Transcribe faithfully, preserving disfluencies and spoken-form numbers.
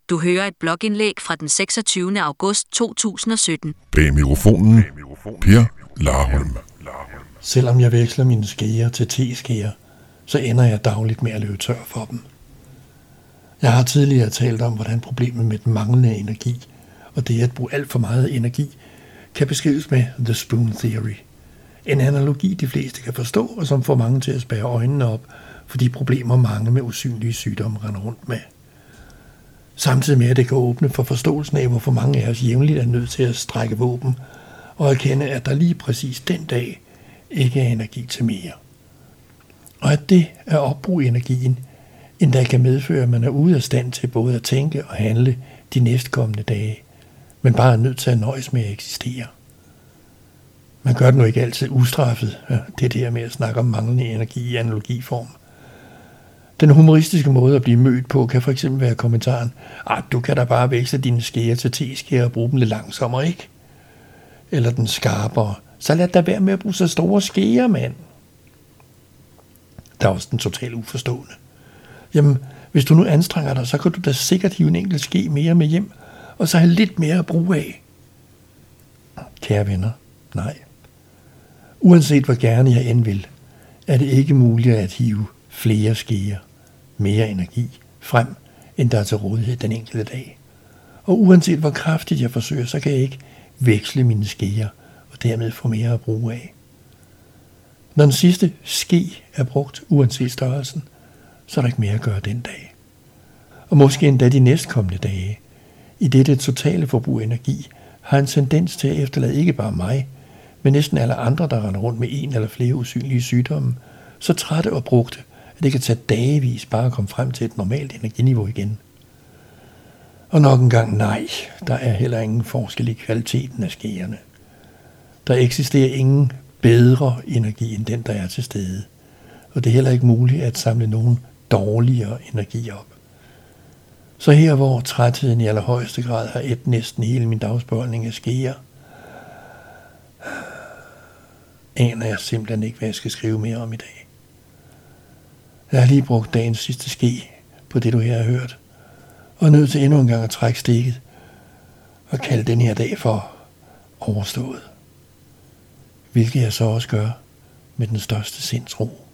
Du hører et blogindlæg fra den seksogtyvende august to tusind og sytten. Bag mikrofonen, Per Larholm. Selvom jeg veksler mine skeer til teskeer, så ender jeg dagligt med at løbe tør for dem. Jeg har tidligere talt om, hvordan problemet med den manglende energi, og det at bruge alt for meget energi, kan beskrives med The Spoon Theory. En analogi, de fleste kan forstå, og som får mange til at spærre øjnene op, for de problemer mange med usynlige sygdomme render rundt med. Samtidig med, at det kan åbne for forståelsen af, hvorfor mange af os jævnligt er nødt til at strække våben, og erkende, at der lige præcis den dag ikke er energi til mere. Og at det at opbruge energien endda kan medføre, at man er ude af stand til både at tænke og handle de næstkommende dage, men bare er nødt til at nøjes med at eksistere. Man gør det nu ikke altid ustraffet, det der med at snakke om manglende energi i analogiform. Den humoristiske måde at blive mødt på kan for eksempel være kommentaren, ah, du kan da bare veksle dine skeer til teskeer og bruge dem lidt langsommere, ikke? Eller den skarpere, så lad da være med at bruge så store skeer, mand. Der er også den totalt uforstående. Jamen, hvis du nu anstrenger dig, så kan du da sikkert hive en enkelt ske mere med hjem, og så have lidt mere at bruge af. Kære venner, nej. Uanset hvor gerne jeg end vil, er det ikke muligt at hive flere skeer, mere energi frem, end der er til rådighed den enkelte dag. Og uanset hvor kraftigt jeg forsøger, så kan jeg ikke veksle mine skeer, og dermed få mere at bruge af. Når den sidste ske er brugt, uanset størrelsen, så er der ikke mere at gøre den dag. Og måske endda de næstkommende dage, i dette totale forbrug af energi, har en tendens til at efterlade ikke bare mig, men næsten alle andre, der render rundt med en eller flere usynlige sygdomme, så trætte og brugte, at det kan tage dagevis bare at komme frem til et normalt energiniveau igen. Og nok en gang nej, der er heller ingen forskel i kvaliteten af skeerne. Der eksisterer ingen bedre energi end den, der er til stede. Og det er heller ikke muligt at samle nogen dårligere energi op. Så her, hvor trætheden i allerhøjeste grad har et næsten hele min dagsbeholdning af skeer, aner jeg simpelthen ikke, hvad jeg skal skrive mere om i dag. Jeg har lige brugt dagens sidste ske på det, du her har hørt, og er nødt til endnu en gang at trække stikket og kalde den her dag for overstået. Hvilket jeg så også gør med den største sindsro.